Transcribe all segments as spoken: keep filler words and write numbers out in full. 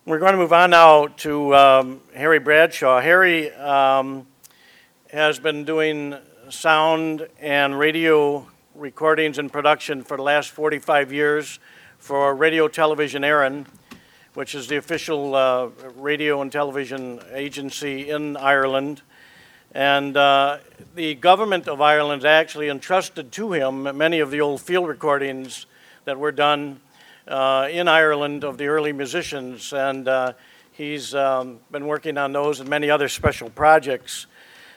We're going to move on now to um, Harry Bradshaw. Harry um, has been doing sound and radio recordings and production for the last forty-five years for Radio Television Éireann, which is the official uh, radio and television agency in Ireland. And uh, the government of Ireland actually entrusted to him many of the old field recordings that were done uh, in Ireland of the early musicians. And uh, he's um, been working on those and many other special projects.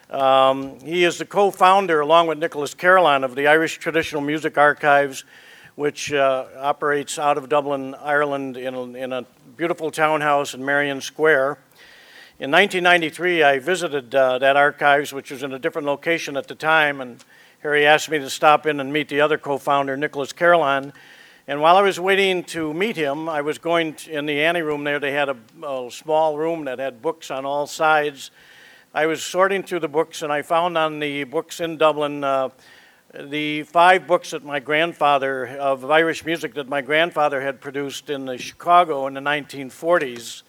Um, he is the co-founder, along with Nicholas Carolan, of the Irish Traditional Music Archives, which uh, operates out of Dublin, Ireland, in a, in a beautiful townhouse in Marion Square. In nineteen ninety-three, I visited uh, that archives, which was in a different location at the time, and Harry asked me to stop in and meet the other co-founder, Nicholas Carolan. And while I was waiting to meet him, I was going to, in the anteroom there, they had a, a small room that had books on all sides. I was sorting through the books, and I found on the books in Dublin uh, the five books that my grandfather, of Irish music that my grandfather had produced in the Chicago in the nineteen forties.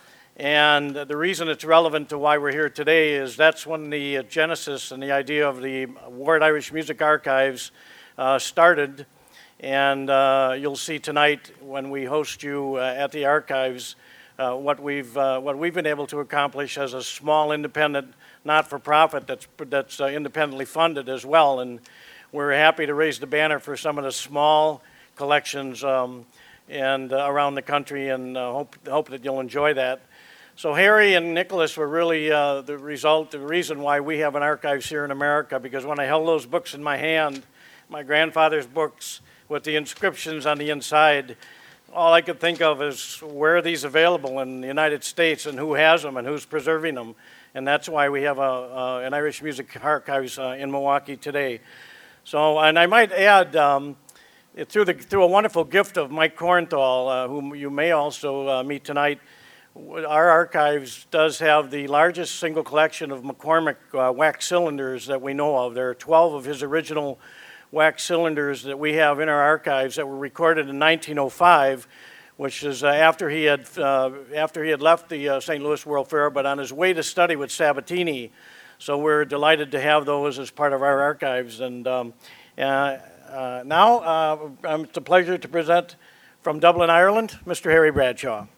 And the reason it's relevant to why we're here today is that's when the genesis and the idea of the Ward Irish Music Archives uh, started. And uh, you'll see tonight when we host you uh, at the archives uh, what we've uh, what we've been able to accomplish as a small independent not-for-profit that's that's uh, independently funded as well. And we're happy to raise the banner for some of the small collections um, and uh, around the country, and uh, hope hope that you'll enjoy that. So Harry and Nicholas were really uh, the result, the reason why we have an archives here in America, because when I held those books in my hand, my grandfather's books with the inscriptions on the inside, all I could think of is where are these available in the United States and who has them and who's preserving them. And that's why we have a, uh, an Irish Music Archives uh, in Milwaukee today. So, and I might add, um, through, the, through a wonderful gift of Mike Korenthal, uh, whom you may also uh, meet tonight, our archives does have the largest single collection of McCormick uh, wax cylinders that we know of. There are twelve of his original wax cylinders that we have in our archives that were recorded in nineteen oh five, which is uh, after he had uh, after he had left the uh, Saint Louis World Fair, but on his way to study with Sabatini. So we're delighted to have those as part of our archives. And um, uh, uh, now uh, it's a pleasure to present from Dublin, Ireland, Mister Harry Bradshaw.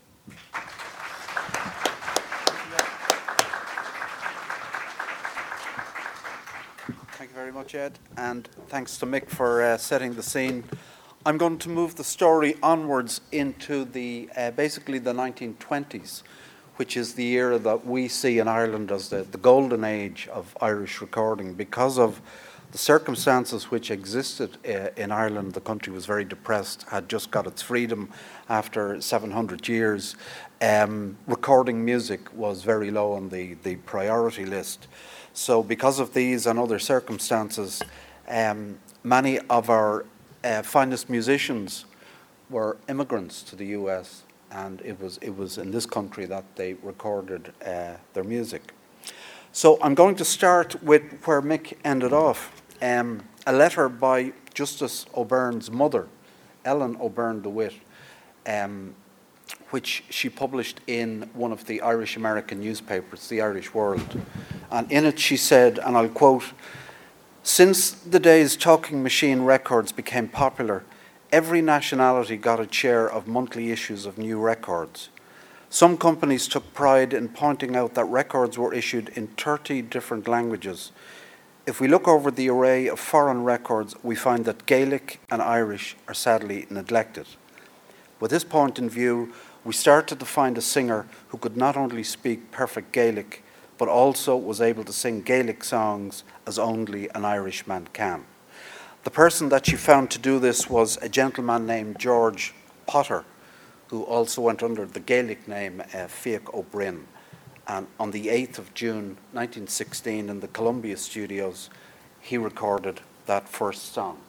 Thank you very much, Ed, and thanks to Mick for uh, setting the scene. I'm going to move the story onwards into the uh, basically the nineteen twenties, which is the era that we see in Ireland as the, the golden age of Irish recording. Because of the circumstances which existed uh, in Ireland, the country was very depressed, had just got its freedom after seven hundred years. Um, recording music was very low on the, the priority list. So because of these and other circumstances, um, many of our uh, finest musicians were immigrants to the U S, and it was it was in this country that they recorded uh, their music. So I'm going to start with where Mick ended off, um, a letter by Justice O'Byrne's mother, Ellen O'Byrne DeWitt, um, which she published in one of the Irish American newspapers, the Irish World. And in it she said, and I'll quote, "Since the days talking machine records became popular, every nationality got a share of monthly issues of new records. Some companies took pride in pointing out that records were issued in thirty different languages. If we look over the array of foreign records, we find that Gaelic and Irish are sadly neglected. With this point in view, we started to find a singer who could not only speak perfect Gaelic, but also was able to sing Gaelic songs as only an Irishman can. The person that she found to do this was a gentleman named George Potter, who also went under the Gaelic name uh, Fiach O'Brien. And on the eighth of June nineteen sixteen, in the Columbia Studios, he recorded that first song.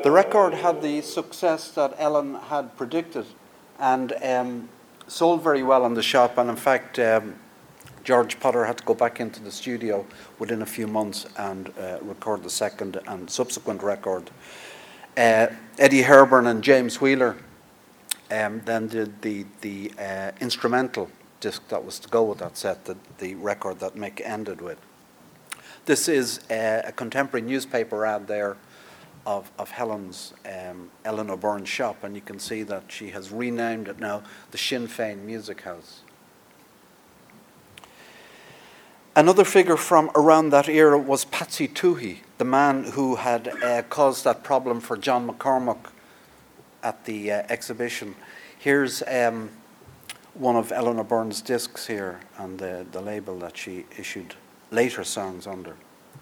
The record had the success that Ellen had predicted and um, sold very well in the shop. And in fact, um, George Potter had to go back into the studio within a few months and uh, record the second and subsequent record. Uh, Eddie Herburn and James Wheeler um, then did the, the uh, instrumental disc that was to go with that set, the, the record that Mick ended with. This is a, a contemporary newspaper ad there of, of Helen's, um, Ellen O'Byrne's shop, and you can see that she has renamed it now the Sinn Féin Music House. Another figure from around that era was Patsy Toohey, the man who had uh, caused that problem for John McCormack at the uh, exhibition. Here's um, one of Ellen O'Byrne's discs here and the, the label that she issued later songs under.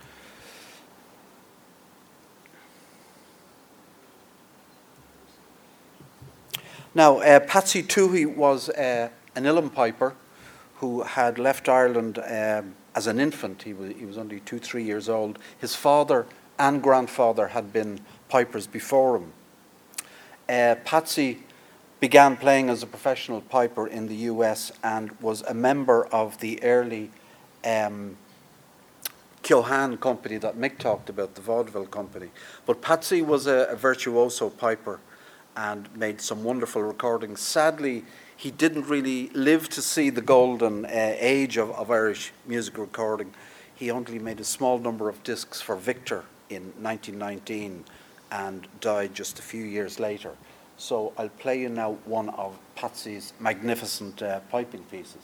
Now, uh, Patsy Toohey was uh, an uilleann piper who had left Ireland um, as an infant. He was, he was only two, three years old. His father and grandfather had been pipers before him. Uh, Patsy began playing as a professional piper in the U S and was a member of the early um, Keohane company that Mick talked about, the vaudeville company. But Patsy was a, a virtuoso piper and made some wonderful recordings. Sadly, he didn't really live to see the golden uh, age of, of Irish music recording. He only made a small number of discs for Victor in nineteen nineteen and died just a few years later. So I'll play you now one of Patsy's magnificent uh, piping pieces.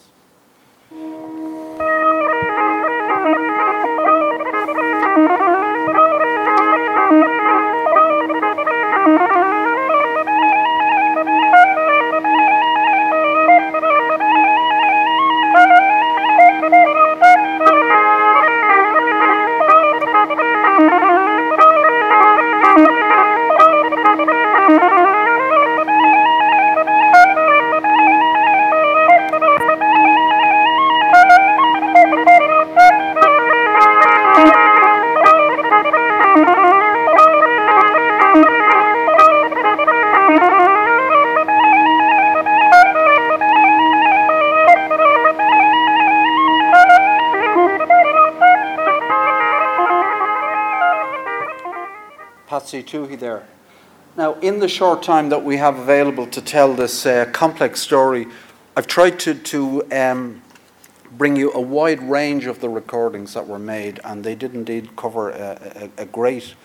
Patsy Toohey there. Now, in the short time that we have available to tell this uh, complex story, I've tried to, to um, bring you a wide range of the recordings that were made, and they did indeed cover a, a, a great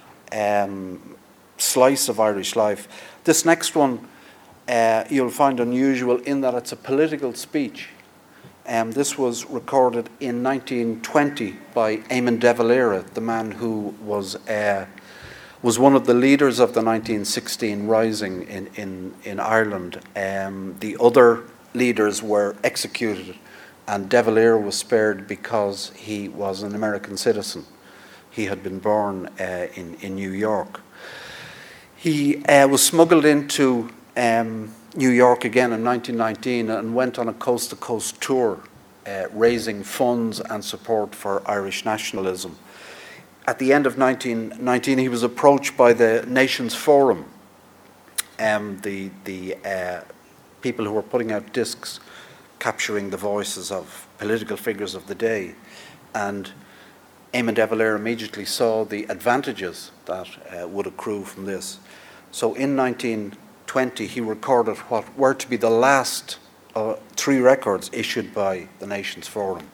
um, slice of Irish life. This next one uh, you'll find unusual in that it's a political speech. Um, this was recorded in nineteen twenty by Eamon de Valera, the man who was uh, was one of the leaders of the nineteen sixteen Rising in, in, in Ireland. Um, the other leaders were executed, and De Valera was spared because he was an American citizen. He had been born uh, in, in New York. He uh, was smuggled into um, New York again in nineteen nineteen and went on a coast-to-coast tour, uh, raising funds and support for Irish nationalism. At the end of nineteen nineteen, he was approached by the Nations Forum, um, the, the uh, people who were putting out discs capturing the voices of political figures of the day. And Eamon de Valera immediately saw the advantages that uh, would accrue from this. So in nineteen twenty, he recorded what were to be the last uh, three records issued by the Nations Forum.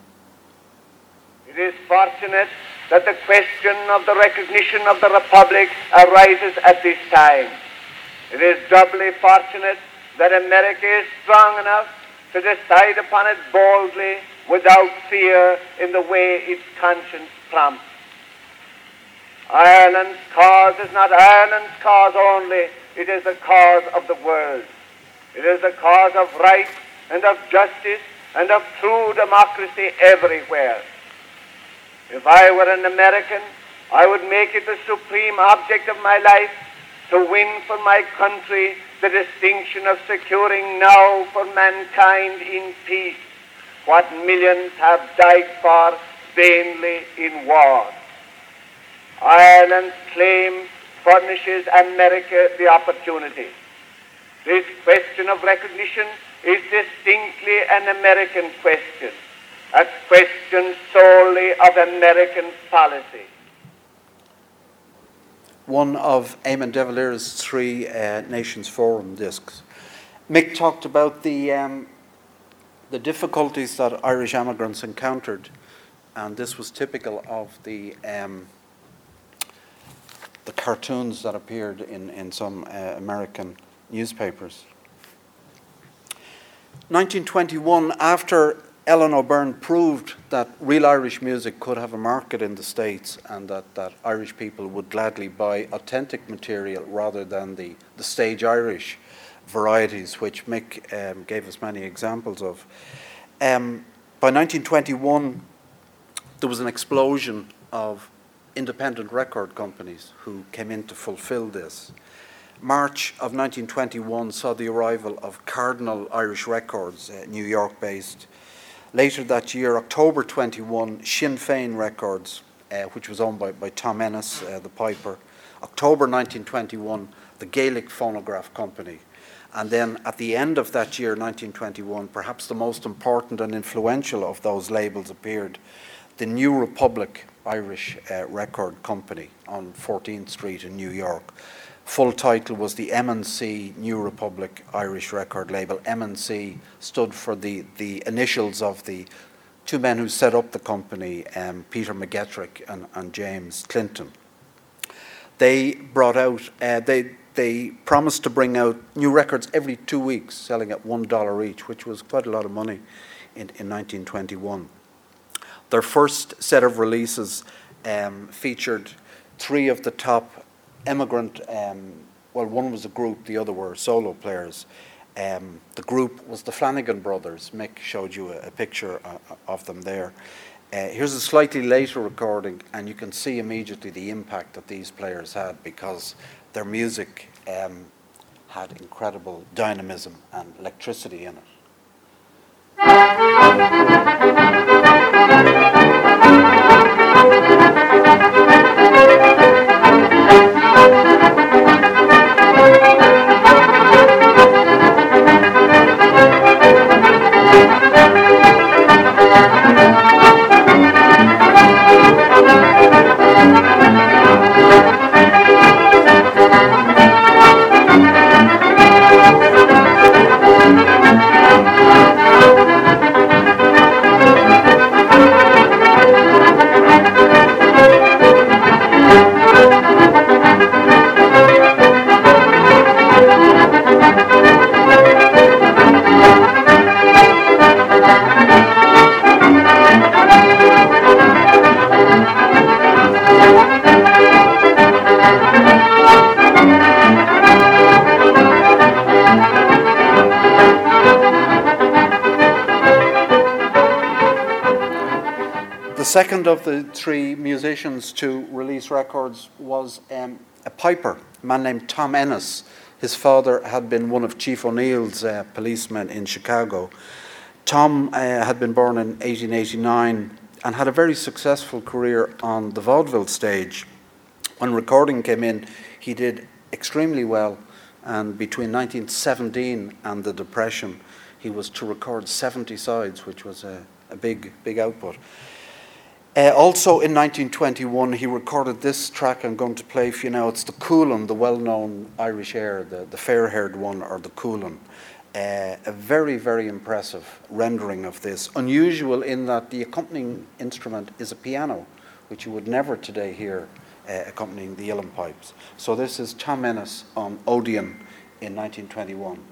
It is fortunate that the question of the recognition of the Republic arises at this time. It is doubly fortunate that America is strong enough to decide upon it boldly, without fear, in the way its conscience prompts. Ireland's cause is not Ireland's cause only, it is the cause of the world. It is the cause of right and of justice and of true democracy everywhere. If I were an American, I would make it the supreme object of my life to win for my country the distinction of securing now for mankind in peace what millions have died for vainly in war. Ireland's claim furnishes America the opportunity. This question of recognition is distinctly an American question, a question solely of American policy. One of Eamon de Valera's three uh, Nations Forum discs. Mick talked about the, um, the difficulties that Irish immigrants encountered, and this was typical of the, um, the cartoons that appeared in, in some uh, American newspapers. nineteen twenty-one, after Ellen O'Byrne proved that real Irish music could have a market in the States and that, that Irish people would gladly buy authentic material rather than the, the stage Irish varieties, which Mick um, gave us many examples of. Um, by nineteen twenty-one, there was an explosion of independent record companies who came in to fulfill this. March of nineteen twenty-one saw the arrival of Cardinal Irish Records, uh, New York-based. Later that year, October twenty-one, Sinn Féin Records, uh, which was owned by, by Tom Ennis, uh, the piper. October nineteen twenty-one, the Gaelic Phonograph Company. And then at the end of that year, nineteen twenty-one, perhaps the most important and influential of those labels appeared, the New Republic Irish uh, Record Company on fourteenth Street in New York. Full title was the M and C New Republic Irish Record Label. M and C stood for the, the initials of the two men who set up the company, um, Peter McGettrick and, and James Clinton. They brought out, uh, they, they promised to bring out new records every two weeks, selling at one dollar each, which was quite a lot of money in, in nineteen twenty-one. Their first set of releases um, featured three of the top immigrant, um, well, one was a group, the other were solo players. Um, the group was the Flanagan Brothers. Mick showed you a, a picture uh, of them there. Uh, here's a slightly later recording, and you can see immediately the impact that these players had because their music um, had incredible dynamism and electricity in it. The second of the three musicians to release records was um, a piper, a man named Tom Ennis. His father had been one of Chief O'Neill's uh, policemen in Chicago. Tom uh, had been born in eighteen eighty-nine and had a very successful career on the vaudeville stage. When recording came in, he did extremely well, and between nineteen seventeen and the Depression, he was to record seventy sides, which was a, a big, big output. Uh, also in nineteen twenty-one, he recorded this track I'm going to play for you now. It's the Coolin, the well-known Irish air, the, the fair-haired one, or the Coolin. Uh, a very, very impressive rendering of this. Unusual in that the accompanying instrument is a piano, which you would never today hear uh, accompanying the uilleann pipes. So this is Tom Ennis on Odeon in nineteen twenty-one.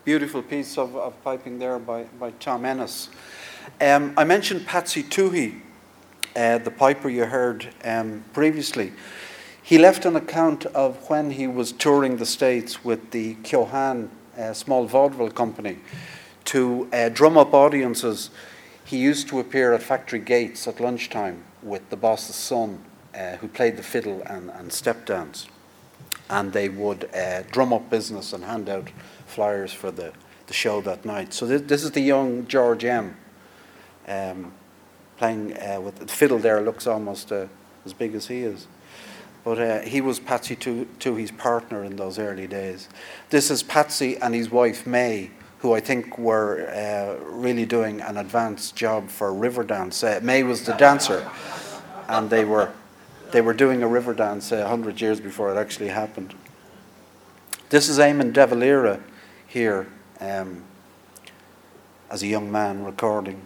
beautiful piece of, of piping there by, by Tom Ennis. Um, I mentioned Patsy Toohey, uh, the piper you heard um, previously. He left an account of when he was touring the States with the Kyohan uh, small vaudeville company to uh, drum up audiences. He used to appear at factory gates at lunchtime with the boss's son, uh, who played the fiddle and, and step dance. And they would uh, drum up business and hand out flyers for the, the show that night. So this, this is the young George M. Um, playing uh, with the fiddle there, looks almost uh, as big as he is. But uh, he was Patsy Toohey's partner in those early days. This is Patsy and his wife May, who I think were uh, really doing an advanced job for Riverdance. Uh, May was the dancer, and they were they were doing a river dance a uh, hundred years before it actually happened. This is Eamon De Valera here um, as a young man recording.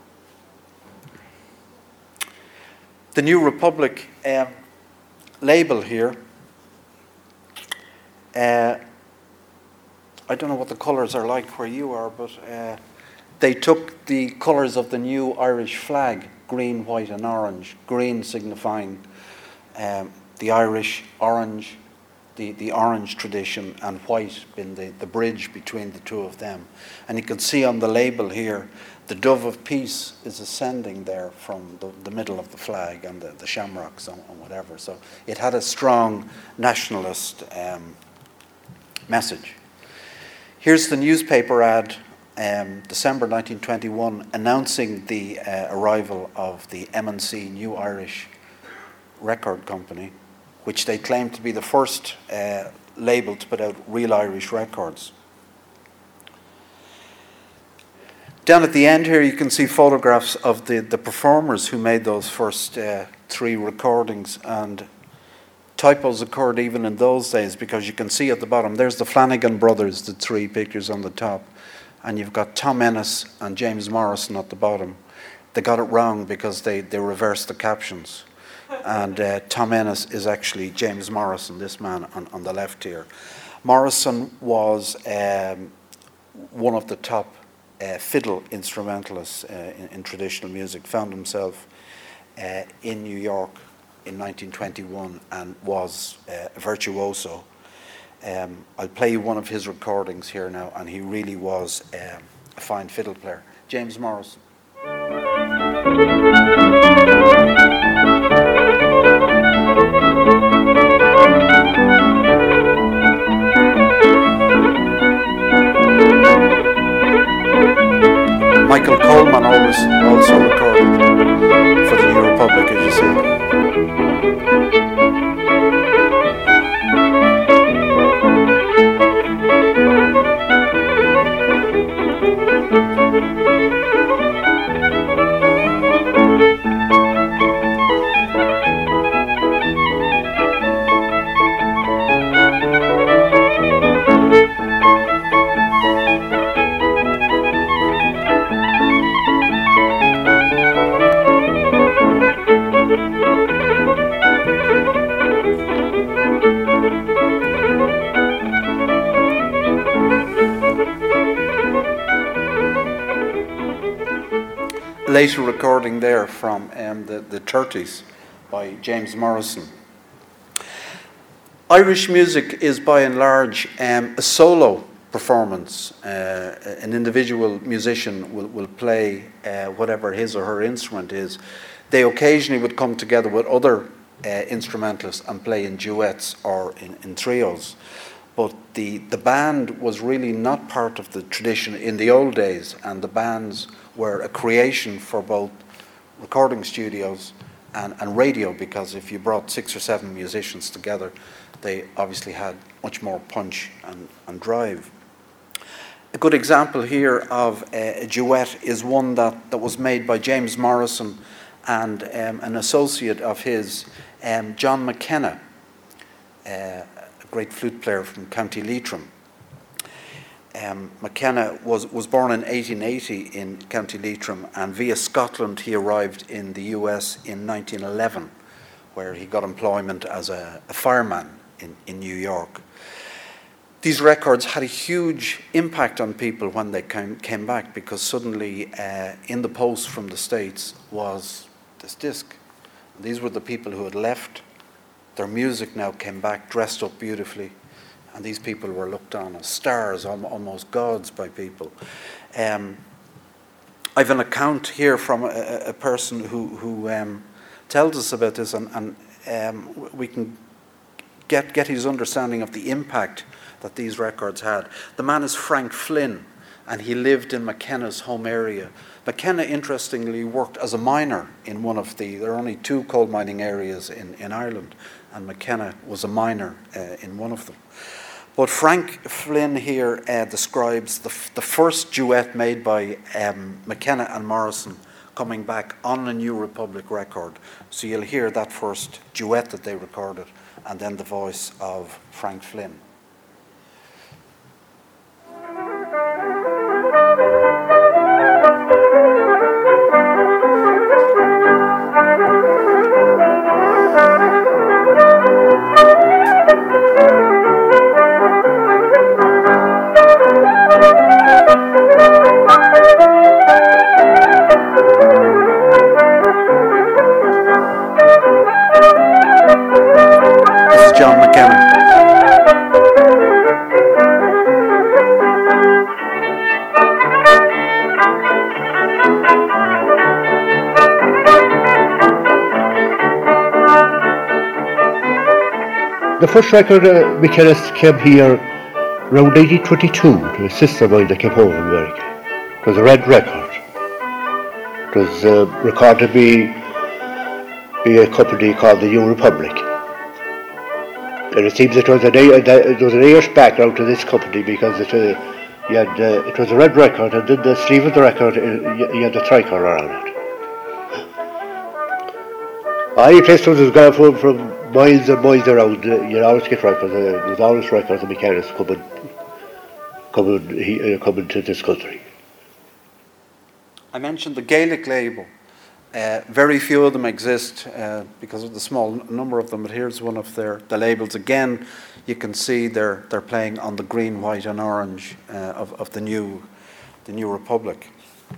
The New Republic um, label here, uh, I don't know what the colours are like where you are, but uh, they took the colours of the new Irish flag, green, white and orange. Green signifying um, the Irish, orange, the, the orange tradition, and white being the, the bridge between the two of them. And you can see on the label here, the dove of peace is ascending there from the, the middle of the flag, and the, the shamrocks and, and whatever. So it had a strong nationalist um, message. Here's the newspaper ad, um, December nineteen twenty-one, announcing the uh, arrival of the M and C New Irish Record Company, which they claimed to be the first uh, label to put out real Irish records. Down at the end here you can see photographs of the, the performers who made those first uh, three recordings, and typos occurred even in those days, because you can see at the bottom, there's the Flanagan brothers, the three pictures on the top, and you've got Tom Ennis and James Morrison at the bottom. They got it wrong because they, they reversed the captions. And uh, Tom Ennis is actually James Morrison, this man on, on the left here. Morrison was um, one of the top uh, fiddle instrumentalists uh, in, in traditional music, found himself uh, in New York in nineteen twenty-one and was uh, a virtuoso. Um, I'll play you one of his recordings here now, and he really was um, a fine fiddle player. James Morrison. Michael Coleman always also recorded for the New Republic, as you see. Later recording there from um, the, the thirties by James Morrison. Irish music is by and large um, a solo performance. Uh, an individual musician will, will play uh, whatever his or her instrument is. They occasionally would come together with other uh, instrumentalists and play in duets or in, in trios. But the, the band was really not part of the tradition in the old days, and the bands were a creation for both recording studios and, and radio, because if you brought six or seven musicians together, they obviously had much more punch and, and drive. A good example here of a, a duet is one that, that was made by James Morrison and um, an associate of his, um, John McKenna, uh, great flute player from County Leitrim. Um, McKenna was, was born in eighteen eighty in County Leitrim, and via Scotland he arrived in the U S in nineteen eleven, where he got employment as a, a fireman in, in New York. these records had a huge impact on people when they came, came back, because suddenly uh, in the post from the States was this disc. And these were the people who had left. Their music now came back dressed up beautifully, and these people were looked on as stars, almost gods by people. Um, I have an account here from a, a person who, who um, tells us about this, and, and um, we can get, get his understanding of the impact that these records had. The man is Frank Flynn, and he lived in McKenna's home area. McKenna, interestingly, worked as a miner in one of the, there are only two coal mining areas in, in Ireland, and McKenna was a miner uh, in one of them. But Frank Flynn here uh, describes the, f- the first duet made by um, McKenna and Morrison coming back on a New Republic record. So you'll hear that first duet that they recorded, and then the voice of Frank Flynn. This is John McKenna. The first record uh, McKenna came here around nineteen twenty-two to a sister of mine that came home from America. It was a red record. It was uh, recorded by, by a company called the New Republic. And it seems it was an, it was an Irish background to this company, because it, uh, you had, uh, it was a red record, and then the sleeve of the record, uh, you, you had the tricolour on it. I placed was going from, from miles and miles around. Uh, you'd always get records. Uh, there was always records of mechanics coming, coming, he, uh, coming to this country. I mentioned the Gaelic label. Uh, very few of them exist uh, because of the small n- number of them, but here's one of their the labels. Again, you can see they're they're playing on the green, white and orange uh, of, of the new the New Republic.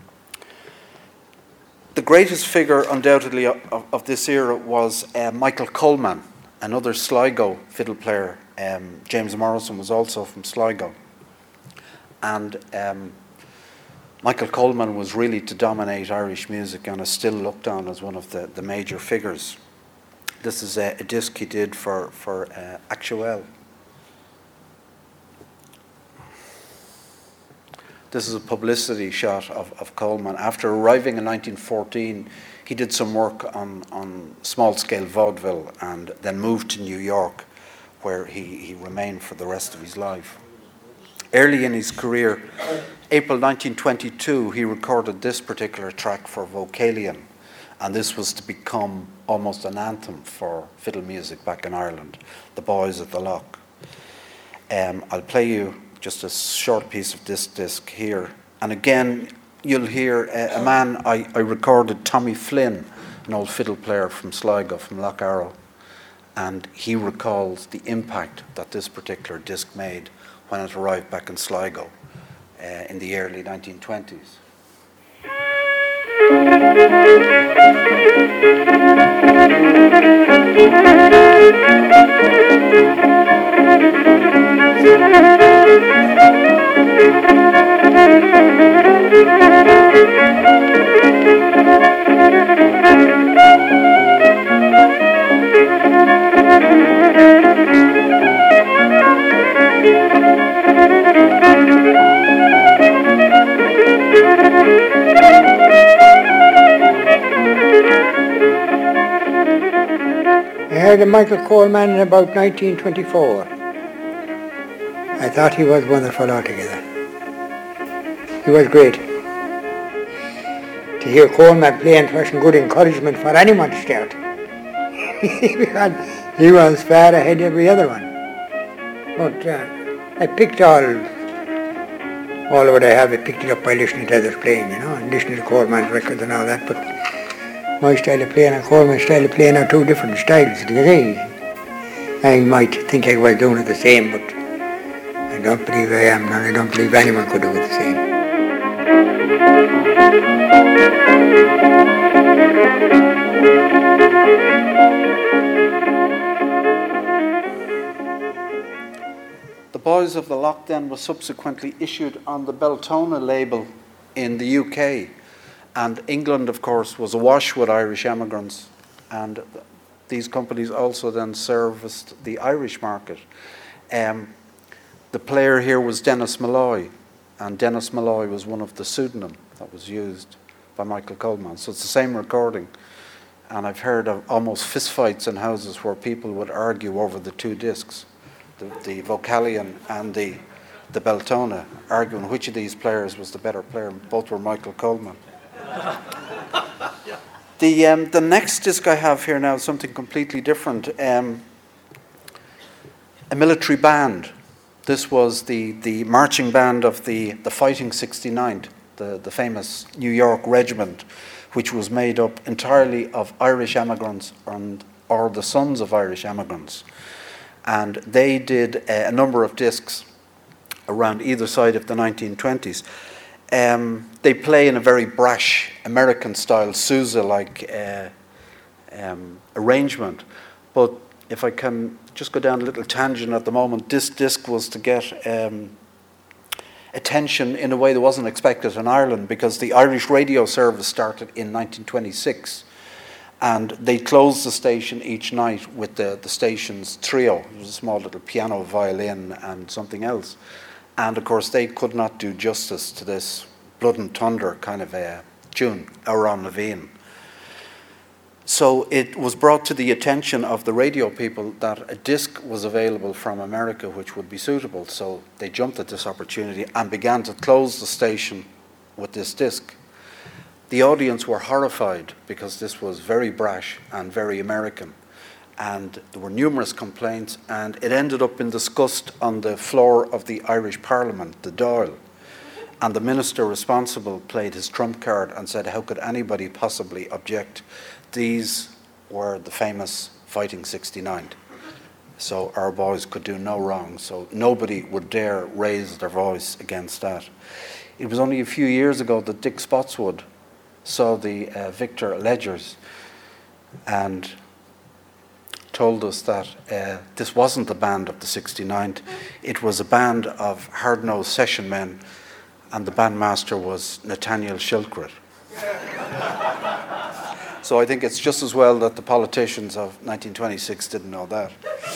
The greatest figure undoubtedly of, of this era was uh, Michael Coleman, another Sligo fiddle player. Um, James Morrison was also from Sligo, and um, Michael Coleman was really to dominate Irish music and is still looked on as one of the, the major figures. This is a, a disc he did for, for uh, Actuel. This is a publicity shot of, of Coleman. After arriving in nineteen fourteen, he did some work on, on small-scale vaudeville and then moved to New York, where he, he remained for the rest of his life. Early in his career, April nineteen twenty-two, he recorded this particular track for Vocalion, and this was to become almost an anthem for fiddle music back in Ireland, The Boys at the Loch. Um, I'll play you just a short piece of this disc here, and again, you'll hear a, a man, I, I recorded Tommy Flynn, an old fiddle player from Sligo, from Loch Arrow, and he recalls the impact that this particular disc made when it arrived back in Sligo uh, in the early nineteen twenties. I heard of Michael Coleman in about nineteen twenty-four. I thought he was wonderful altogether. He was great. To hear Coleman playing was good encouragement for anyone to start. Because he was far ahead of every other one. But uh, I picked all, all of what I have, I picked it up by listening to others playing, you know, and listening to Coleman's records and all that. But my style of playing and Coleman's style of playing are two different styles. I might think I was doing it the same, but I don't believe I am, and I don't believe anyone could do the same. The Boys of the Loch then was subsequently issued on the Beltona label in the U K, and England, of course, was awash with Irish emigrants, and these companies also then serviced the Irish market. Um, the player here was Dennis Malloy, and Dennis Malloy was one of the pseudonym that was used by Michael Coleman. So it's the same recording, and I've heard of almost fistfights in houses where people would argue over the two discs, the, the Vocalion and the, the Beltona, arguing which of these players was the better player. Both were Michael Coleman. The, um, the next disc I have here now is something completely different. Um, a military band. This was the, the marching band of the, the Fighting sixty-ninth, the, the famous New York regiment, which was made up entirely of Irish emigrants and, or the sons of Irish emigrants. And they did uh, a number of discs around either side of the nineteen twenties. Um, they play in a very brash American-style Sousa-like uh, um, arrangement. But if I can just go down a little tangent at the moment, this disc was to get um, attention in a way that wasn't expected in Ireland, because the Irish radio service started in nineteen twenty-six, and they closed the station each night with the, the station's trio. It was a small little piano, violin, and something else. And of course, they could not do justice to this blood and thunder kind of a tune, Aaron Levine. So it was brought to the attention of the radio people that a disc was available from America which would be suitable. So they jumped at this opportunity and began to close the station with this disc. The audience were horrified because this was very brash and very American. And there were numerous complaints, and it ended up being discussed on the floor of the Irish Parliament, the Dáil. And the minister responsible played his trump card and said, how could anybody possibly object? These were the famous Fighting sixty-ninth. So our boys could do no wrong, so nobody would dare raise their voice against that. It was only a few years ago that Dick Spotswood saw the uh, Victor Ledgers and told us that uh, this wasn't the band of the sixty-ninth, it was a band of hard-nosed session men, and the bandmaster was Nathaniel Shilkret. So I think it's just as well that the politicians of nineteen twenty-six didn't know that.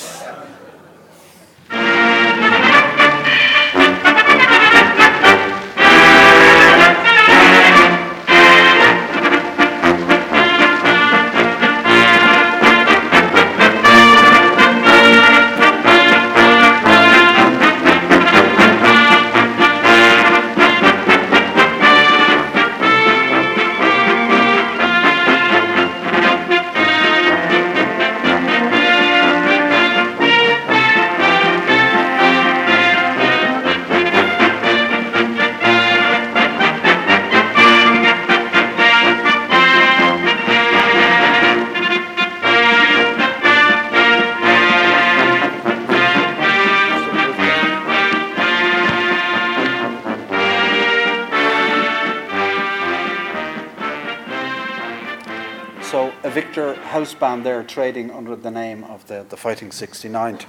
So a Victor house band there trading under the name of the, the Fighting sixty-ninth.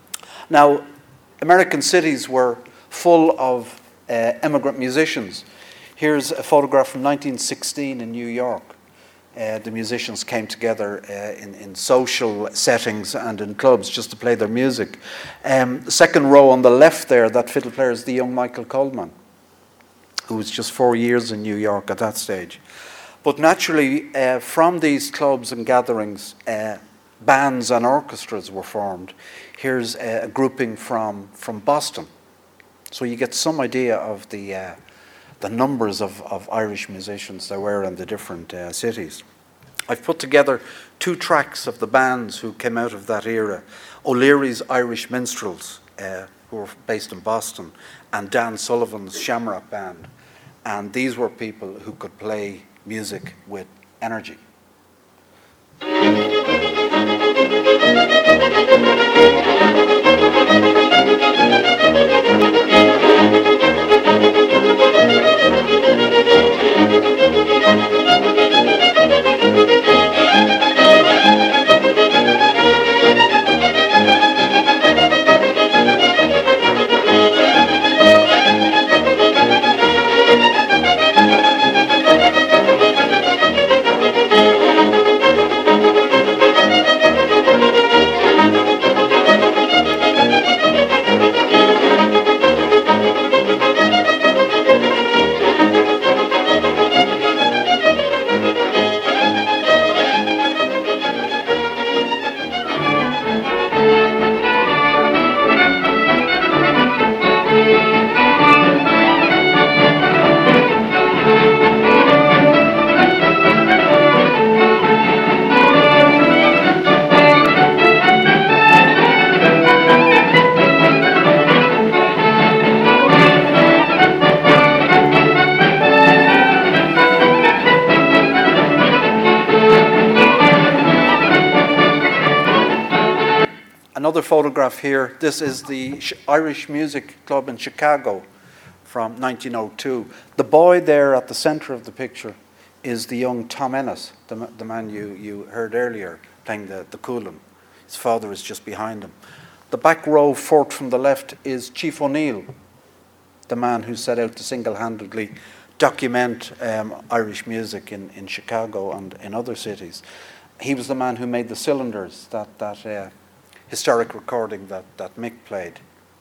Now, American cities were full of uh, immigrant musicians. Here's a photograph from nineteen sixteen in New York. Uh, the musicians came together uh, in, in social settings and in clubs just to play their music. Um, the second row on the left there, that fiddle player is the young Michael Coleman, who was just four years in New York at that stage. But naturally, uh, from these clubs and gatherings, uh, bands and orchestras were formed. Here's a, a grouping from, from Boston. So you get some idea of the, uh, the numbers of, of Irish musicians there were in the different uh, cities. I've put together two tracks of the bands who came out of that era. O'Leary's Irish Minstrels, uh, who were based in Boston, and Dan Sullivan's Shamrock Band. And these were people who could play music with energy. Thank you. another photograph here. This is the Sh- Irish Music Club in Chicago from nineteen oh two. The boy there at the center of the picture is the young Tom Ennis, the, ma- the man you, you heard earlier playing the, the Coolin. His father is just behind him. The back row, fourth from the left, is Chief O'Neill, the man who set out to single-handedly document um, Irish music in, in Chicago and in other cities. He was the man who made the cylinders, that, that uh, historic recording that, that Mick played.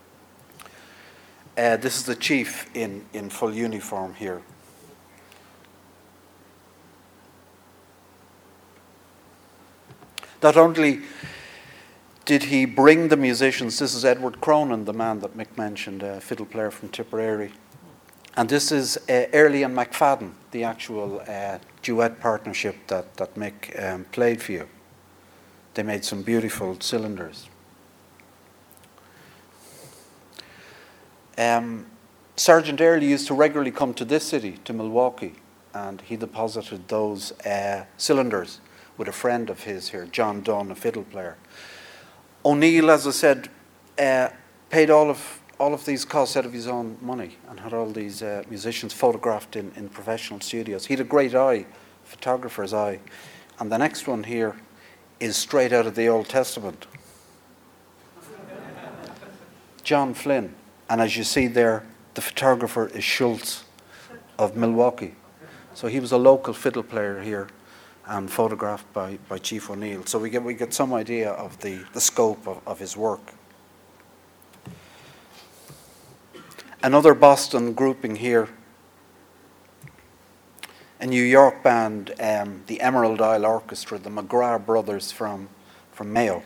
Uh, this is the chief in, in full uniform here. Not only did he bring the musicians, this is Edward Cronin, the man that Mick mentioned, a fiddle player from Tipperary. And this is uh, Early and McFadden, the actual uh, duet partnership that, that Mick um, played for you. They made some beautiful cylinders. Um, Sergeant Early used to regularly come to this city, to Milwaukee, and he deposited those uh, cylinders with a friend of his here, John Dunn, a fiddle player. O'Neill, as I said, uh, paid all of all of these costs out of his own money and had all these uh, musicians photographed in, in professional studios. He had a great eye, photographer's eye. And the next one here is straight out of the Old Testament. John Flynn. And as you see there, the photographer is Schultz of Milwaukee. So he was a local fiddle player here and photographed by, by Chief O'Neill. So we get we get some idea of the, the scope of, of his work. Another Boston grouping here, a New York band, um, the Emerald Isle Orchestra, the McGrath brothers from, from Mayo.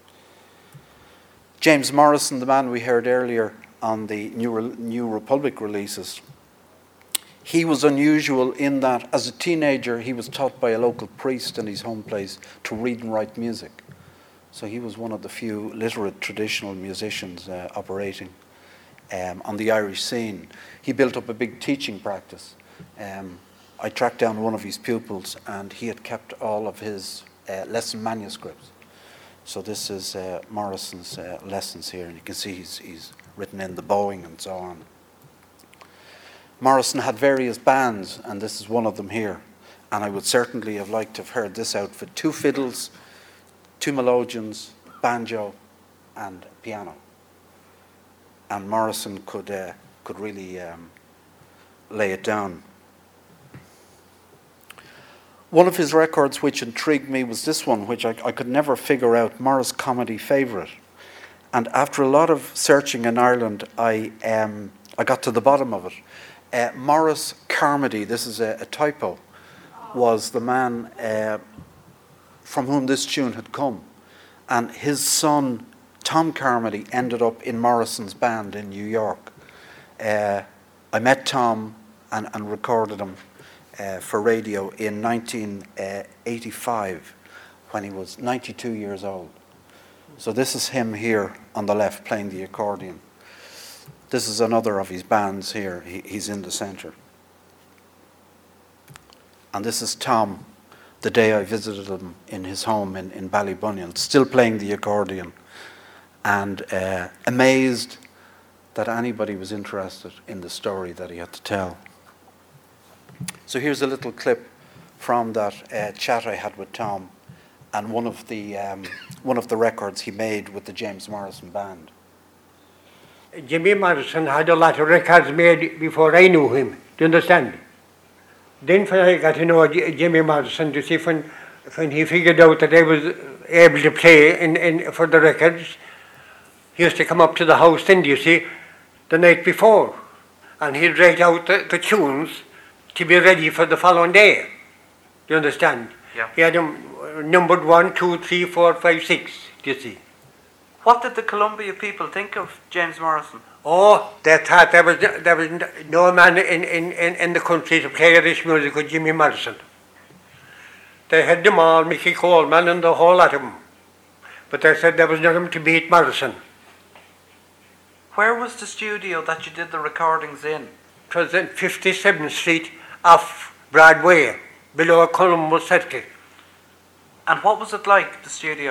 James Morrison, the man we heard earlier on the New, Re- New Republic releases, he was unusual in that as a teenager he was taught by a local priest in his home place to read and write music. So he was one of the few literate traditional musicians uh, operating um, on the Irish scene. He built up a big teaching practice. Um, I tracked down one of his pupils and he had kept all of his uh, lesson manuscripts. So this is uh, Morrison's uh, lessons here, and you can see he's, he's written in the bowing and so on. Morrison had various bands, and this is one of them here. And I would certainly have liked to have heard this outfit. Two fiddles, two melodeons, banjo, and piano. And Morrison could uh, could really um, lay it down. One of his records which intrigued me was this one, which I, I could never figure out, Morris Comedy Favourite. And after a lot of searching in Ireland, I um, I got to the bottom of it. Uh, Morris Carmody, this is a, a typo, was the man uh, from whom this tune had come. And his son, Tom Carmody, ended up in Morrison's band in New York. Uh, I met Tom and, and recorded him uh, for radio in nineteen eighty-five when he was ninety-two years old. So this is him here on the left playing the accordion. This is another of his bands here. He, he's in the center. And this is Tom, the day I visited him in his home in, in Ballybunion, still playing the accordion, and uh, amazed that anybody was interested in the story that he had to tell. So here's a little clip from that uh, chat I had with Tom, and one of the um, one of the records he made with the James Morrison Band. Jimmy Morrison had a lot of records made before I knew him. Do you understand? Then when I got to know J- Jimmy Morrison, you see, when, when he figured out that I was able to play in, in, for the records, he used to come up to the house then, you see, the night before. And he'd write out the, the tunes to be ready for the following day. Do you understand? Yeah. He had them numbered one, two, three, four, five, six, do you see. What did the Columbia people think of James Morrison? Oh, they thought there was, there was no man in, in, in, in the country to play Irish music with Jimmy Morrison. They had them all, Mickey Coleman and the whole lot of them. But they said there was nothing to beat Morrison. Where was the studio that you did the recordings in? It was in fifty-seventh Street off Broadway, below Columbus Circle. And what was it like, the studio?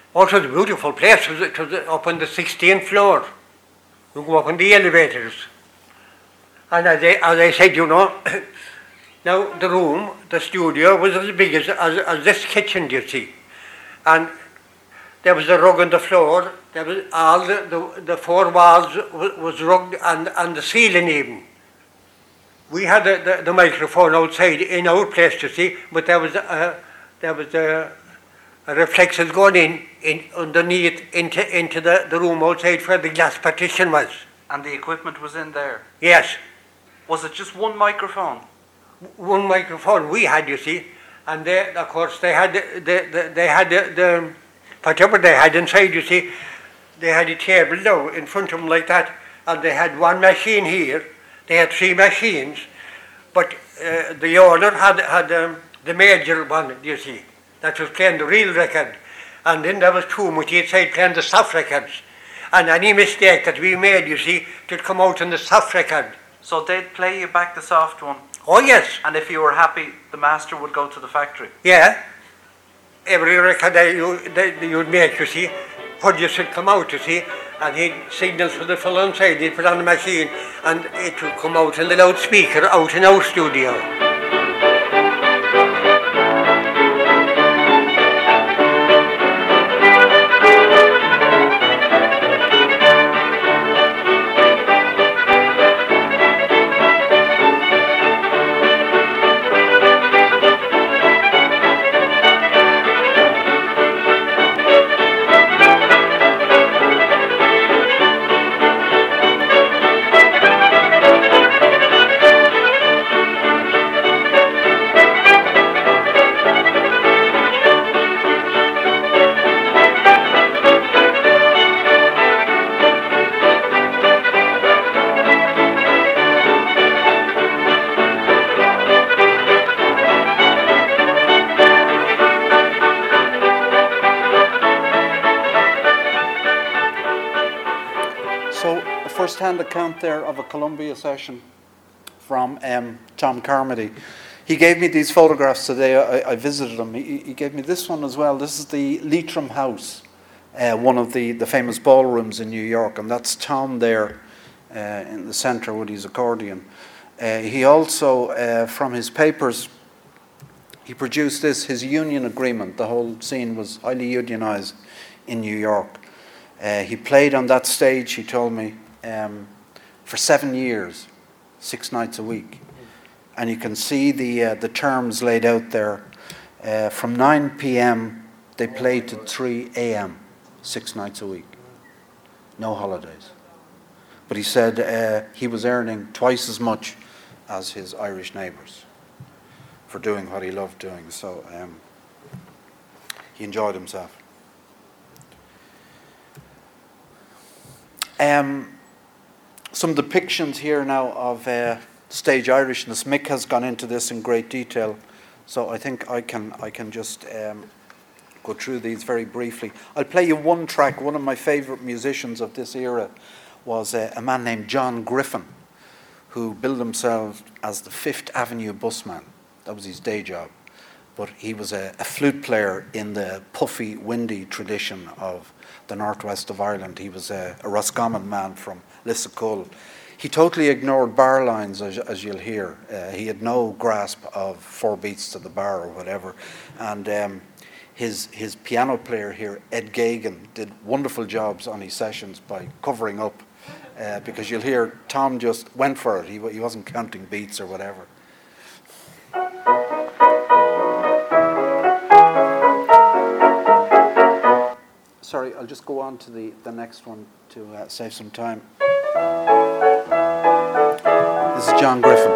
Oh, it was a beautiful place. It was, it was up on the sixteenth floor. You go up on the elevators. And as I, as I said, you know, now the room, the studio was as big as, as, as this kitchen, do you see. And there was a rug on the floor. There was all the, the, the four walls was, was rugged, and, and the ceiling even. We had the, the, the microphone outside in our place, you see, but there was a, there was a, a reflections going in, in underneath into, into the, the room outside where the glass partition was. And the equipment was in there? Yes. Was it just one microphone? One microphone we had, you see, and they, of course, they had the, the, the they had the, the whatever they had inside, you see, they had a table now in front of them like that, and they had one machine here. They had three machines, but uh, the owner had had um, the major one, you see, that was playing the real record, and then there was two much each side playing the soft records, and any mistake that we made, you see, to come out in the soft record. So they'd play you back the soft one? Oh yes. And if you were happy, the master would go to the factory? Yeah. Every record that you that you'd make, you see, what you should come out, you see, and he'd signal for the fellow inside, he'd put on the machine, and it would come out in the loudspeaker out in our studio. First-hand account there of a Columbia session from um, Tom Carmody. He gave me these photographs today. I, I visited him. He, he gave me this one as well. This is the Leitrim House, uh, one of the, the famous ballrooms in New York, and that's Tom there uh, in the centre with his accordion. Uh, he also, uh, from his papers, he produced this, his union agreement. The whole scene was highly unionised in New York. Uh, he played on that stage, he told me, Um, for seven years, six nights a week, and you can see the uh, the terms laid out there. Uh, from nine p.m. they played to three a.m. six nights a week, no holidays. But he said uh, he was earning twice as much as his Irish neighbours for doing what he loved doing. So um, he enjoyed himself. Um, Some depictions here now of uh, stage Irishness. Mick has gone into this in great detail, so I think I can I can just um, go through these very briefly. I'll play you one track. One of my favourite musicians of this era was uh, a man named John Griffin, who billed himself as the Fifth Avenue busman. That was his day job. But he was a, a flute player in the puffy, windy tradition of the northwest of Ireland. He was a, a Roscommon man from Lissacull. He totally ignored bar lines, as, as you'll hear. Uh, he had no grasp of four beats to the bar or whatever. And um, his his piano player here, Ed Gagan, did wonderful jobs on his sessions by covering up, uh, because you'll hear Tom just went for it. He, he wasn't counting beats or whatever. Sorry, I'll just go on to the, the next one to uh, save some time. This is John Griffin.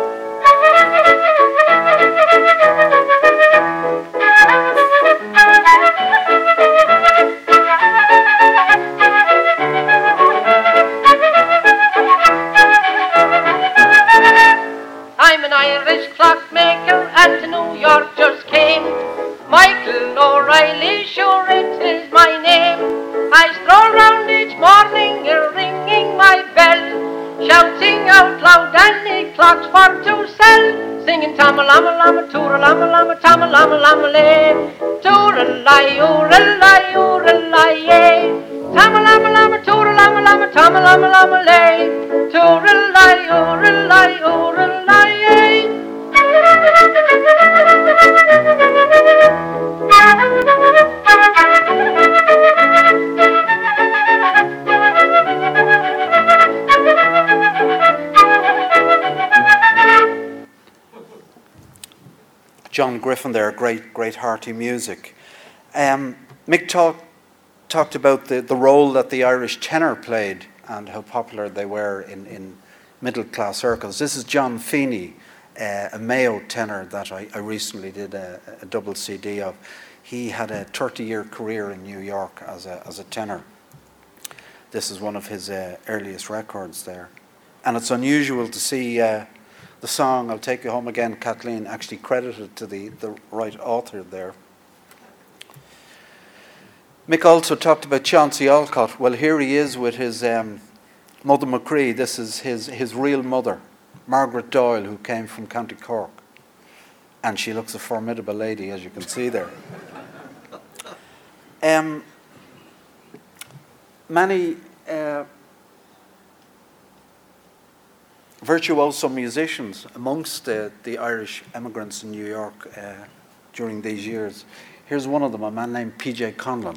I'm an Irish clockmaker and to New York just came. Michael O'Reilly, sure it is my name. I stroll round each morning, ringing my bell, shouting out loud any clocks for singing Tamalama Lama, Tooralama Lama, Tamalama Lama Lay. Tooralai, ooralai, ooralai, yay. Tamalama Lama, Tooralama Lama, Tamalama Lama Lay. Tooralai, ooralai, ooralai, yay. John Griffin there, great, great hearty music. Um, Mick talk, talked about the, the role that the Irish tenor played and how popular they were in, in middle-class circles. This is John Feeney, uh, a Mayo tenor that I, I recently did a, a double C D of. He had a thirty-year career in New York as a, as a tenor. This is one of his uh, earliest records there. And it's unusual to see uh, the song, I'll Take You Home Again, Kathleen, actually credited to the, the right author there. Mick also talked about Chauncey Olcott. Well, here he is with his um, Mother McCree. This is his, his real mother, Margaret Doyle, who came from County Cork. And she looks a formidable lady, as you can see there. Um, many uh, virtuoso musicians amongst uh, the Irish emigrants in New York uh, during these years. Here's one of them, a man named P J Conlon.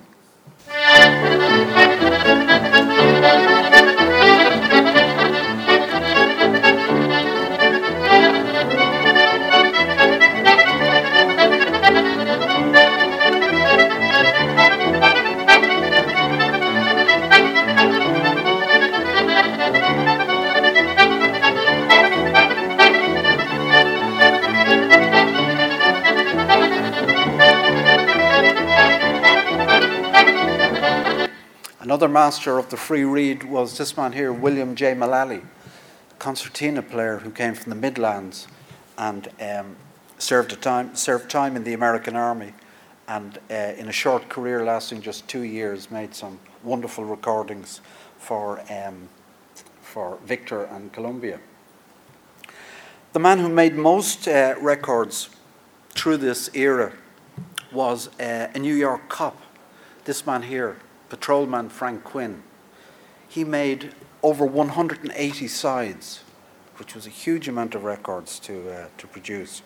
Another master of the free reed was this man here, William J. Mullally, concertina player who came from the Midlands and um, served, a time, served time in the American Army, and uh, in a short career lasting just two years made some wonderful recordings for, um, for Victor and Columbia. The man who made most uh, records through this era was uh, a New York cop, this man here, patrolman Frank Quinn. He made over one hundred eighty sides, which was a huge amount of records to uh, to produce.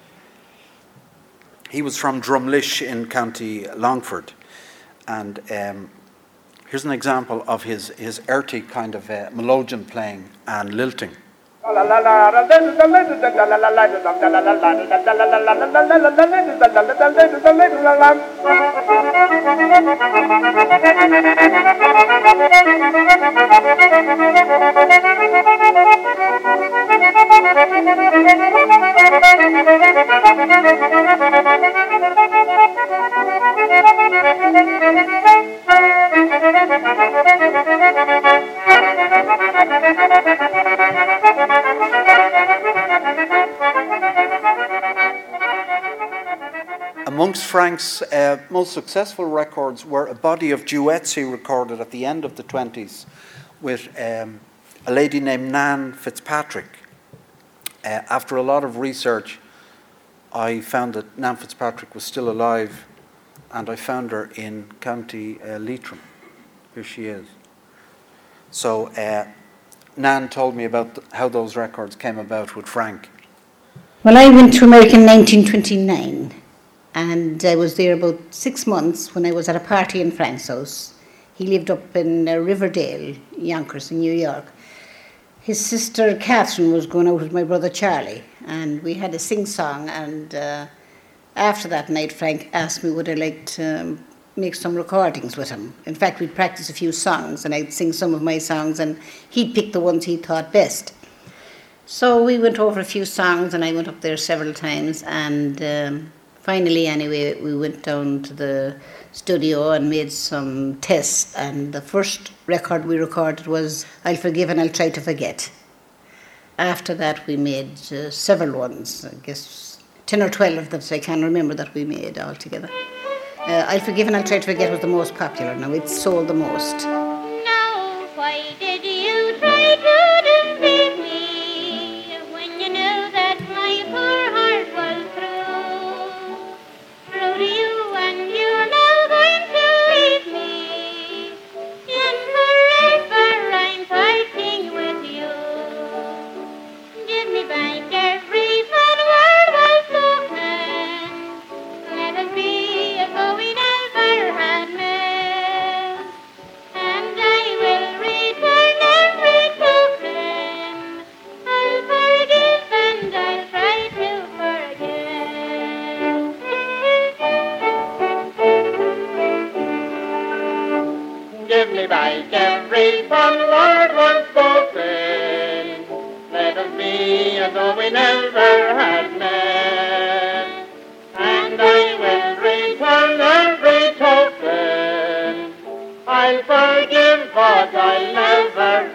He was from Drumlish in County Longford, and um, here's an example of his his earthy kind of uh, melodeon playing and lilting. Amongst Frank's uh, most successful records were a body of duets he recorded at the end of the twenties with um, a lady named Nan Fitzpatrick. Uh, after a lot of research, I found that Nan Fitzpatrick was still alive, and I found her in County uh, Leitrim. Here she is. So uh, Nan told me about th- how those records came about with Frank. Well, I went to America in nineteen twenty-nine. And I was there about six months when I was at a party in Frank's house. He lived up in uh, Riverdale, Yonkers in New York. His sister Catherine was going out with my brother Charlie, and we had a sing-song. And uh, after that night, Frank asked me would I like to um, make some recordings with him. In fact, we'd practice a few songs, and I'd sing some of my songs, and he'd pick the ones he thought best. So we went over a few songs, and I went up there several times, and Um, Finally, anyway, we went down to the studio and made some tests, and the first record we recorded was I'll Forgive and I'll Try to Forget. After that, we made uh, several ones, I guess ten or twelve that I can remember that we made altogether. Uh, I'll Forgive and I'll Try to Forget was the most popular. Now, it sold the most. Now, why did you try to deceive me when you knew that my poor faith and word was spoken. Let us be as though we never had met. And I will return every token. I'll forgive, but I'll never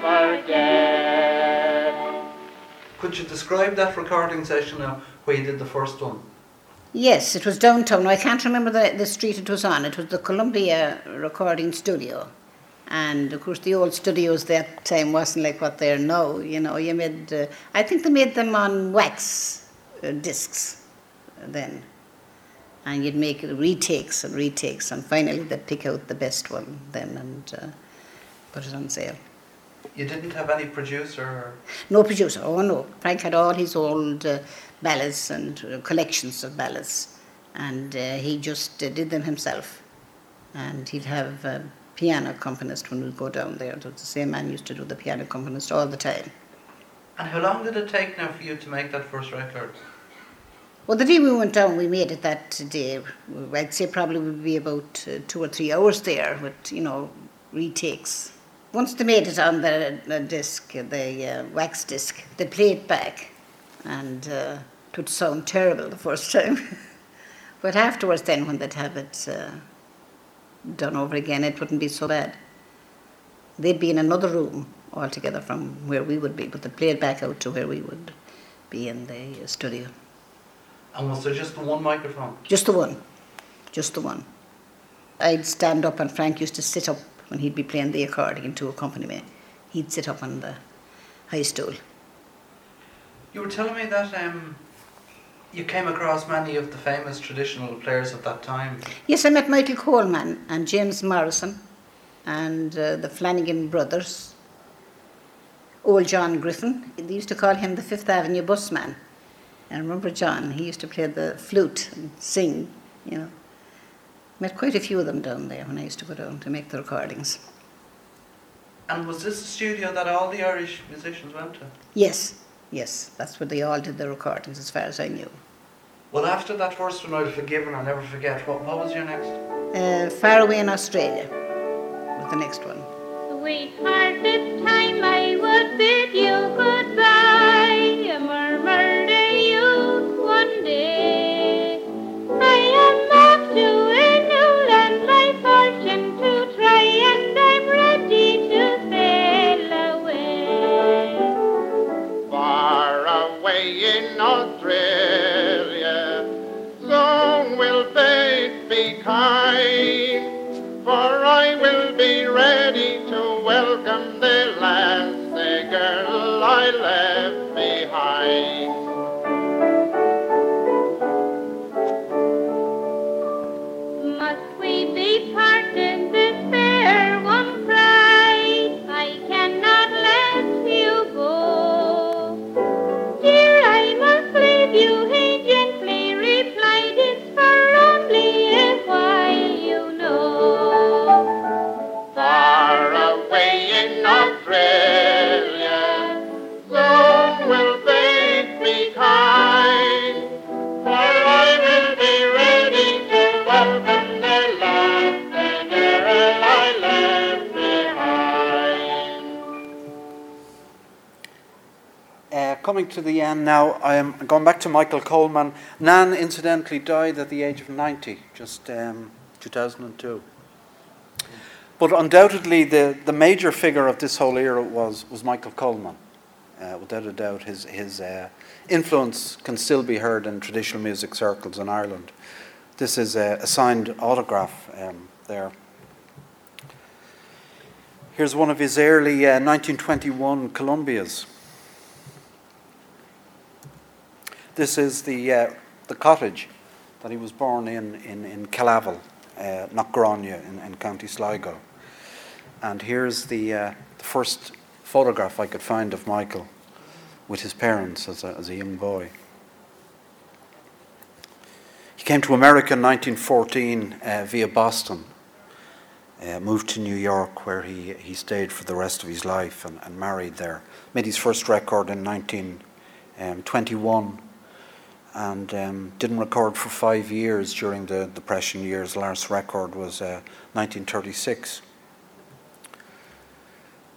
forget. Could you describe that recording session now where you did the first one? Yes, it was downtown. I can't remember the, the street it was on. It was the Columbia Recording Studio. And of course the old studios that time wasn't like what they are now. You know, you made, uh, I think they made them on wax uh, discs then. And you'd make retakes and retakes, and finally they'd pick out the best one then and uh, put it on sale. You didn't have any producer? Or? No producer, oh no. Frank had all his old uh, ballads and uh, collections of ballads, and uh, he just uh, did them himself. And he'd have a piano accompanist when we'd go down there. It was the same man used to do the piano accompanist all the time. And how long did it take now for you to make that first record? Well, the day we went down, we made it that day. I'd say probably would be about uh, two or three hours there with, you know, retakes. Once they made it on the, the disc, the uh, wax disc, they played it back, and uh, it would sound terrible the first time. But afterwards then, when they'd have it uh, done over again, it wouldn't be so bad. They'd be in another room altogether from where we would be, but they'd play it back out to where we would be in the uh, studio. And was there just the one microphone? Just the one. Just the one. I'd stand up and Frank used to sit up when he'd be playing the accordion to accompany me. He'd sit up on the high stool. You were telling me that um, you came across many of the famous traditional players of that time. Yes, I met Michael Coleman and James Morrison and uh, the Flanagan brothers. Old John Griffin. They used to call him the Fifth Avenue busman. I remember John, he used to play the flute and sing, you know. Met quite a few of them down there when I used to go down to make the recordings. And was this the studio that all the Irish musicians went to? Yes, yes, that's where they all did their recordings as far as I knew. Well, after that first one, I'll forgive and I'll never forget. What, what was your next? Uh, Far Away in Australia was the next one. Sweetheart, it's time I would bid you goodbye. I murmured a youth one day. I am off to a new land, my fortune to try, and I'm ready to sail away. Far away in Australia, so will fate be kind, for I will be ready to welcome the lass, the girl I left behind. Must we be parted, this fair one cried, I cannot let you go. Dear, I must leave you, he gently replied, it's for only a while, you know. Far away in Australia, so will fate be kind, for I will be ready to welcome the lass, the girl I left behind. Uh, coming to the end now, I am going back to Michael Coleman. Nan, incidentally, died at the age of ninety, just um, two thousand two. But undoubtedly, the, the major figure of this whole era was, was Michael Coleman. Uh, without a doubt, his, his uh, influence can still be heard in traditional music circles in Ireland. This is a, a signed autograph um, there. Here's one of his early uh, nineteen twenty-one Columbias. This is the uh, the cottage that he was born in in, in Calavel, uh, Knockgronja in, in County Sligo. And here's the, uh, the first photograph I could find of Michael with his parents as a, as a young boy. He came to America in nineteen fourteen uh, via Boston, uh, moved to New York where he, he stayed for the rest of his life and, and married there. Made his first record in nineteen twenty-one and um, didn't record for five years during the Depression years. The last record was uh, nineteen thirty-six.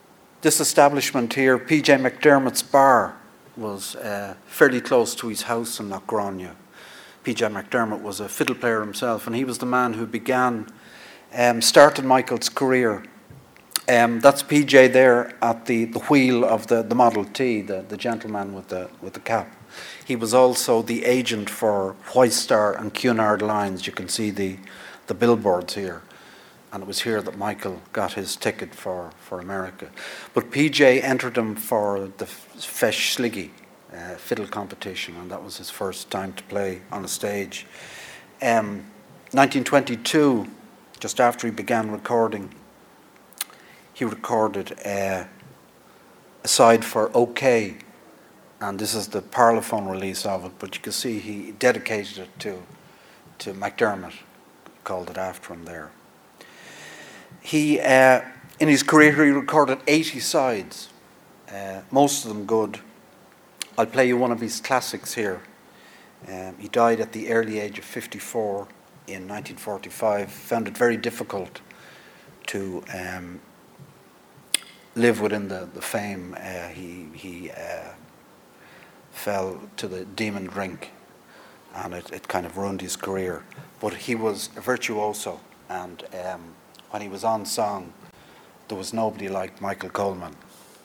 this establishment here, P J McDermott's bar, was uh, fairly close to his house in Knockgrania. P J McDermott was a fiddle player himself, and he was the man who began, um, started Michael's career. Um, that's P J there at the, the wheel of the, the Model T, the, the gentleman with the with the cap. He was also the agent for White Star and Cunard Lines. You can see the, the billboards here. And it was here that Michael got his ticket for, for America. But P J entered him for the Feis Sliggy uh, fiddle competition, and that was his first time to play on a stage. Um, nineteen twenty-two, just after he began recording, he recorded uh, a side for OK, and this is the Parlophone release of it, but you can see he dedicated it to, to McDermott, called it after him there. He, uh, in his career, he recorded eighty sides, uh, most of them good. I'll play you one of his classics here. Um, he died at the early age of fifty-four in nineteen forty-five. Found it very difficult to um, live within the, the fame. Uh, he he uh, fell to the demon drink, and it, it kind of ruined his career. But he was a virtuoso, and um, when he was on song, there was nobody like Michael Coleman.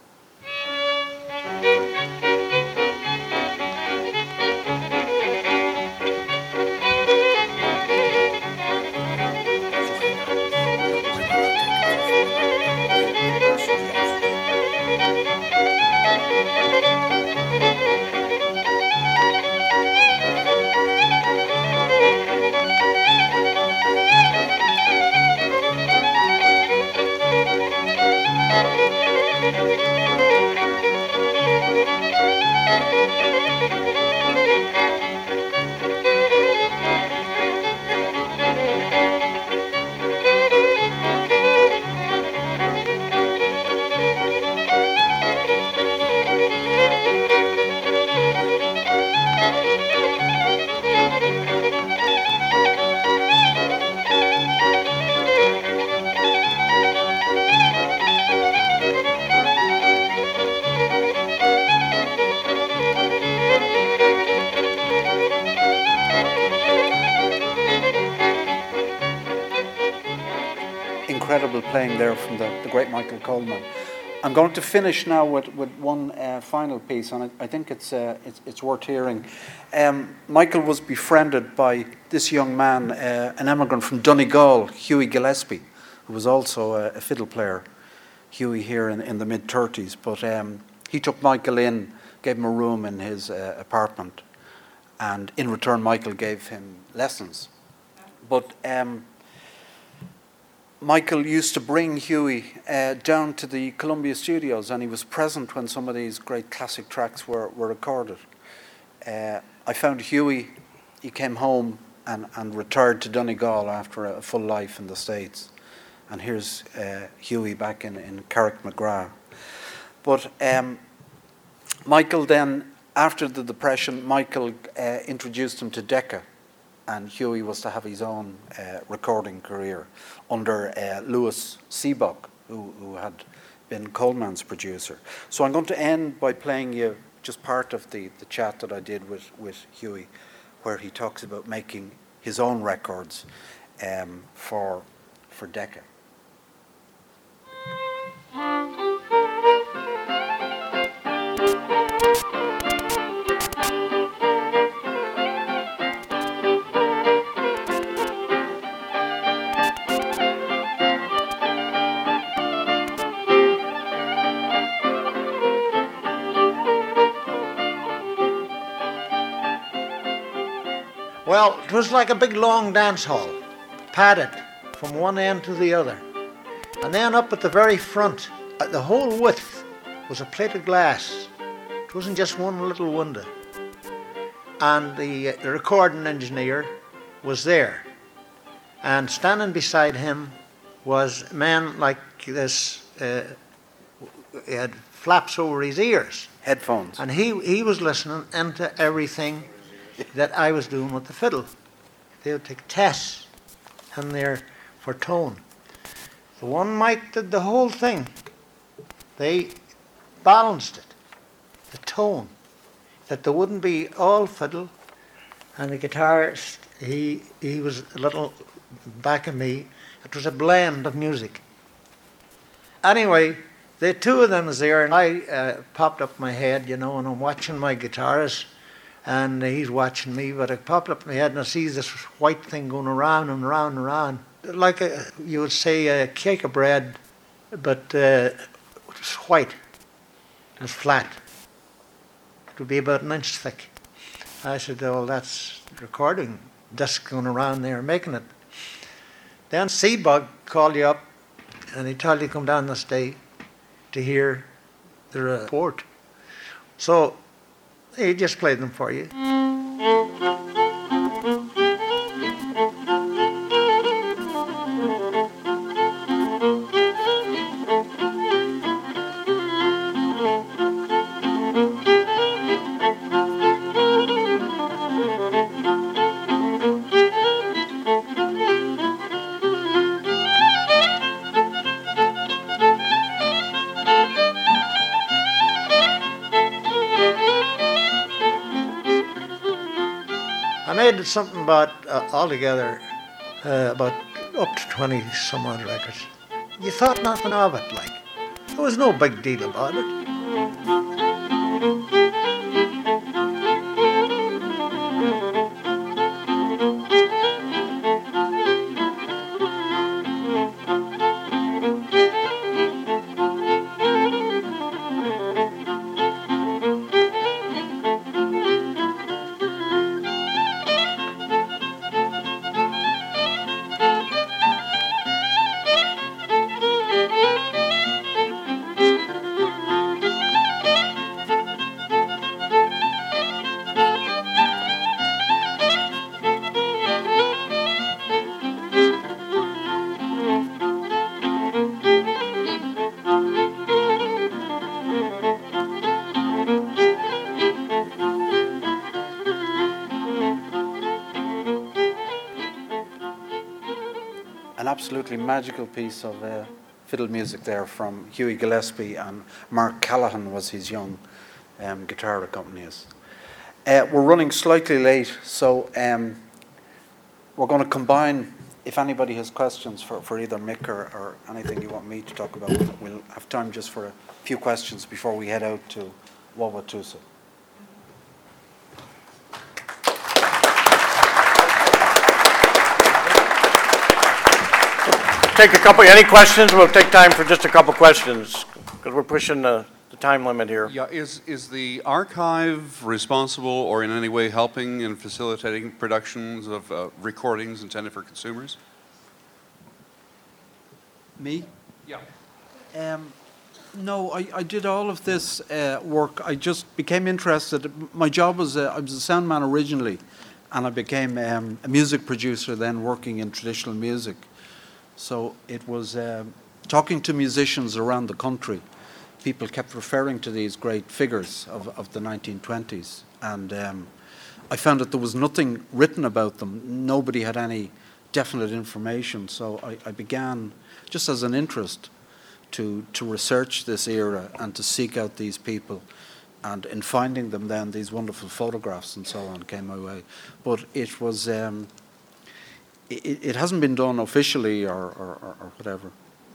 Incredible playing there from the, the great Michael Coleman. I'm going to finish now with, with one uh, final piece, and I, I think it's, uh, it's it's worth hearing. Um, Michael was befriended by this young man, uh, an emigrant from Donegal, Hughie Gillespie, who was also a, a fiddle player. Hughie here in, in the mid thirties, but um, he took Michael in, gave him a room in his uh, apartment, and in return Michael gave him lessons. But um, Michael used to bring Hughie uh, down to the Columbia studios, and he was present when some of these great classic tracks were, were recorded. Uh, I found Hughie, he came home and, and retired to Donegal after a full life in the States. And here's uh, Hughie back in, in Carrickmcgrath. But um, Michael then, after the Depression, Michael uh, introduced him to Decca, and Hughie was to have his own uh, recording career under uh, Louis Seabuck, who, who had been Coleman's producer. So I'm going to end by playing you just part of the, the chat that I did with, with Hughie, where he talks about making his own records um, for, for Decca. Well, it was like a big long dance hall, padded from one end to the other. And then up at the very front, at the whole width, was a plate of glass. It wasn't just one little window. And the, the recording engineer was there. And standing beside him was a man like this. Uh, he had flaps over his ears. Headphones. And he, he was listening into everything that I was doing with the fiddle. They would take tests in there for tone. The one Mike did the whole thing they balanced it, the tone, that there wouldn't be all fiddle, and the guitarist, he, he was a little back of me. It was a blend of music. Anyway, the two of them was there, and I uh, popped up my head, you know, and I'm watching my guitarist, and he's watching me, but I popped up my head and I see this white thing going around and around and around, like a, you would say a cake of bread, but uh, it was white, it was flat. It would be about an inch thick. I said, oh, that's recording disc going around there making it. Then Seabug called you up and he told you to come down this day to hear the report. So he just played them for you. I made something about, uh, altogether, uh, about up to twenty some odd records. You thought nothing of it, like. There was no big deal about it. An absolutely magical piece of uh, fiddle music there from Hughie Gillespie, and Mark Callahan was his young um, guitar accompanist. Uh, we're running slightly late, so um, we're going to combine, if anybody has questions for, for either Mick or, or anything you want me to talk about, we'll, we'll have time just for a few questions before we head out to Wauwatosa. Take a couple, any questions? We'll take time for just a couple questions because we're pushing the, the time limit here. Yeah, is, is the archive responsible or in any way helping in facilitating productions of uh, recordings intended for consumers? Me? Yeah. Um, no, I, I did all of this uh, work. I just became interested. My job was, uh, I was a sound man originally, and I became um, a music producer then working in traditional music. So it was um, talking to musicians around the country. People kept referring to these great figures of, of the nineteen twenties. And um, I found that there was nothing written about them. Nobody had any definite information. So I, I began, just as an interest, to, to research this era and to seek out these people. And in finding them then, these wonderful photographs and so on came my way. But it was... Um, It, it hasn't been done officially or, or, or whatever.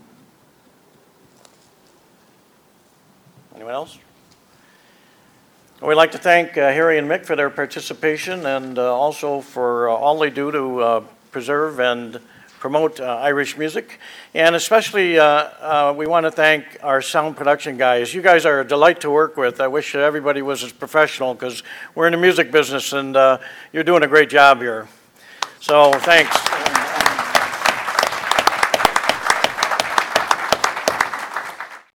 Anyone else? Well, we'd like to thank uh, Harry and Mick for their participation and uh, also for uh, all they do to uh, preserve and promote uh, Irish music. And especially uh, uh, we want to thank our sound production guys. You guys are a delight to work with. I wish everybody was as professional because we're in the music business and uh, you're doing a great job here. So thanks.